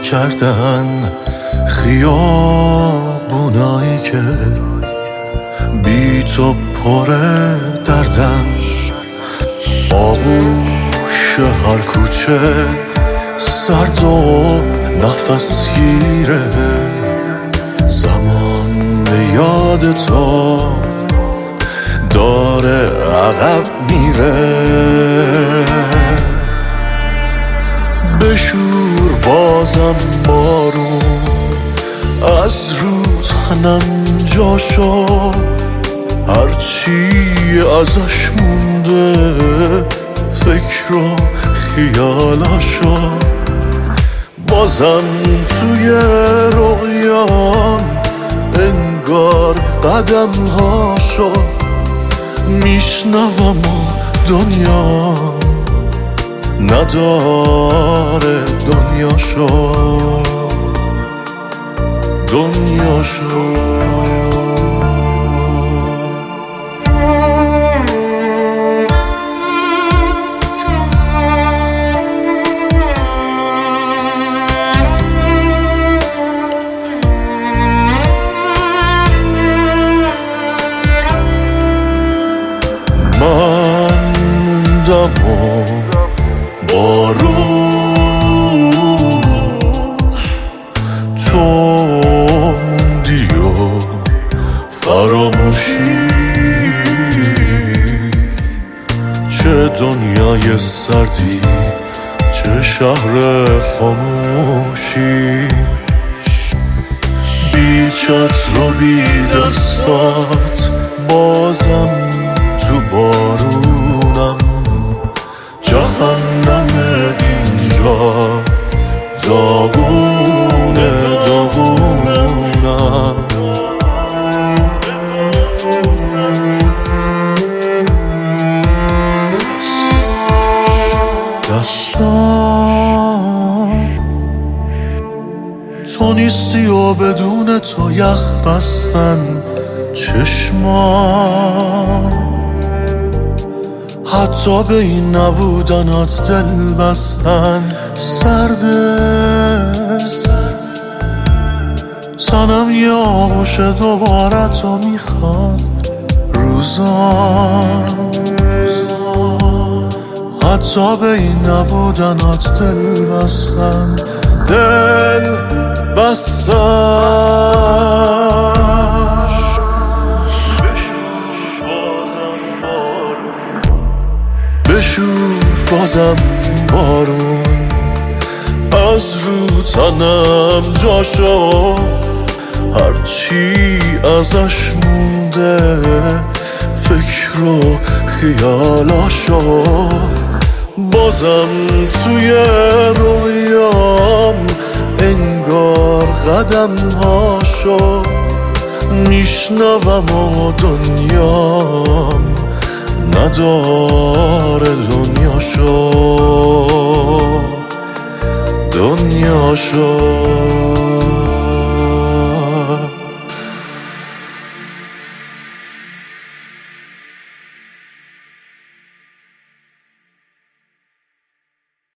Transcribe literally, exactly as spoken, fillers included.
کردن خیابونایی که بی تو پر دردن، آغوش هر کوچه سرد و نفس گیره، زمان به یاد تو داره عقب میره. بشور بازم بارون از رو تنم جاشو، هرچی ازش مونده فکر و خیالاشو، بازم توی رویام انگار قدم هاشو میشنوم و دنیا نداره دنیاشو دنیاشو. من موندم و بارون، تو موندی و فراموشی، چه دنیای سردی چه شهر خاموشی، بی چتر و بی دستات بازم تو بارونم، جهنم اینجا داغونه داغونم. دستان تو نیستی و بدون تو یخ بستن، چشمان حتی به این نبودنات دل بستن، سرده تنم یه آغوش دوباره تو میخواد، روزان حتی به این نبودنات دل بستن دل بستن. بشور بازم بارون از رو تنم جاشو، هرچی ازش مونده فکر و خیالاشو، بازم توی رویام انگار قدم هاشو میشنوم و دنیام نداره دنیاشو دنیاشو.